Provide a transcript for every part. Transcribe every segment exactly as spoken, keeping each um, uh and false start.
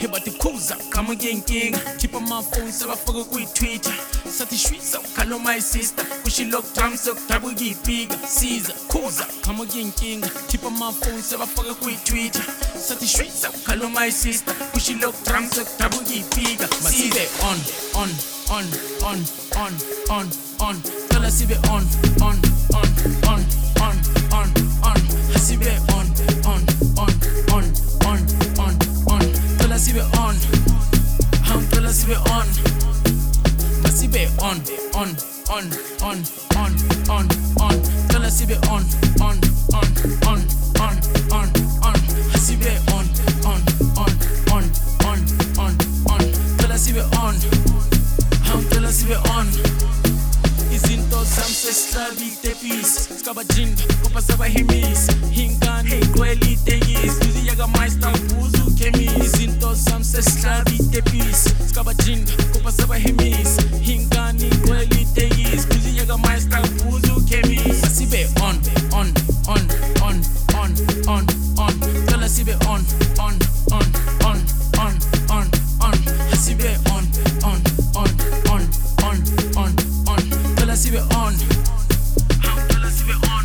Hebati kuza kama genginga. Keep on my phone so I forget with Twitter. Sati shwisa ukalo my sister. Kushi lock drums so tabu gipiga. Caesar kuza kama genginga. Keep on my phone so I forget with Twitter. Sati shwisa ukalo my sister. Kushi lock drums so tabu gipiga. Masibe on on on on on on on. Tala sibe on on on on on on on. Hasibe on on on on on on on. Tala sibe on. Ham tala sibe on. Masibe on on on on on on on. Tala sibe on on on on on on on. Hasibe on on on on on on on. Tala sibe on. Ham tala sibe on. Izinto zamseslabi tepis skabajinga kupasaba himis hingani kweli tengis uziyaga maistra buzu kemis izinto zamseslabi tepis skabajinga kupasaba himis hingani kweli tengis uziyaga maistra buzu kemis asibe on on on on on on on tala sibe on on on on on on on asibe on on on on on on on tala sibe on. How tala sibe on.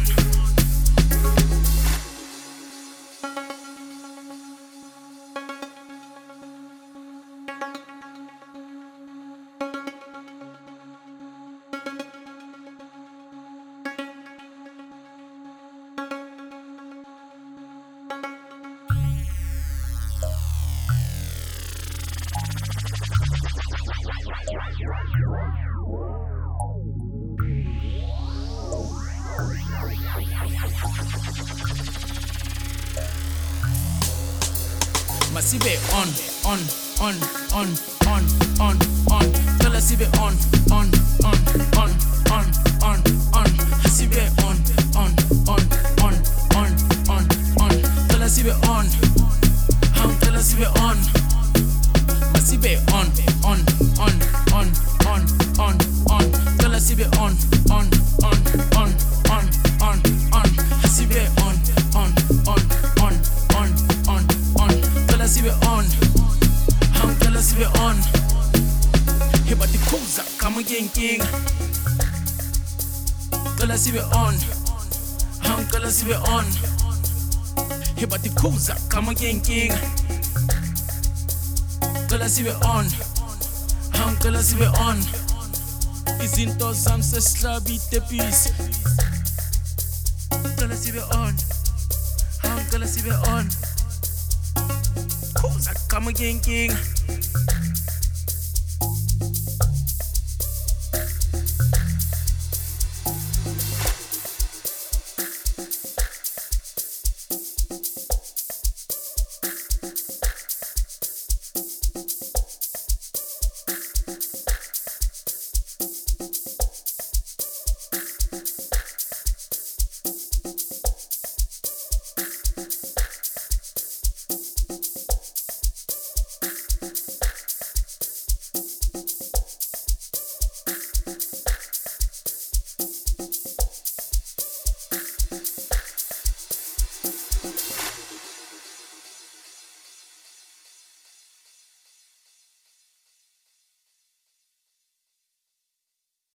Masibe on, on, on, on, on, on, on. Tala sibe on, on, on, on, on, on, on. Hasibe on, on, on, on, on, on, on. Tala sibe on. Ham tala sibe on. Masibe on, on, on, on, on, on, on. Tala sibe on, on, on, on, on, on, on. Hasibe on, on, on, on, on, on, on. Tala sibe on. Ham tala sibe on. Hebati kuza kama genginga. Tala sibe on. Ham tala sibe on. Hebati kuza kama genginga. Tala sibe on. Ham tala sibe on. Izinto zamseslabi tepis. Tala sibe on. Ham tala sibe on. Kuza kama genginga.